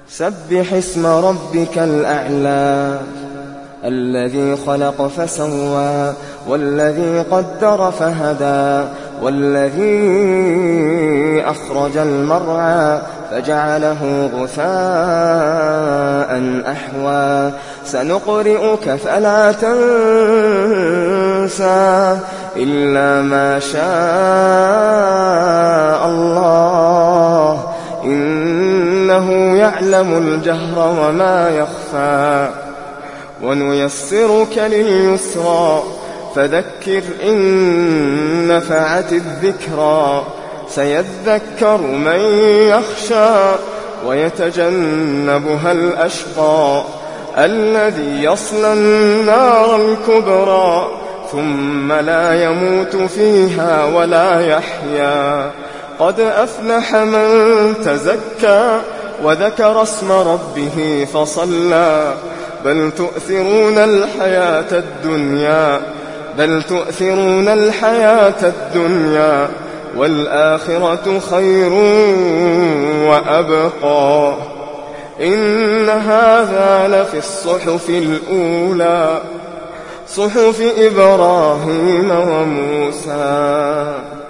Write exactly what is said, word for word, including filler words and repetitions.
سبح اسم ربك الأعلى الذي خلق فسوى والذي قدر فهدى والذي أخرج المرعى فجعله غثاء أحوى سنقرئك فلا تنسى إلا ما شاء الله إنه يعلم الجهر وما يخفى ونيسرك لليسرى فذكر إن نفعت الذكرى سيذكر من يخشى ويتجنبها الأشقى الذي يصلى النار الكبرى ثم لا يموت فيها ولا يحيا قد أفلح من تزكى وذكر اسم ربه فصلى بل تؤثرون الحياة الدنيا بل تؤثرون الحياة الدنيا والآخرة خير وأبقى إن هذا لفي الصحف الأولى صحف إبراهيم وموسى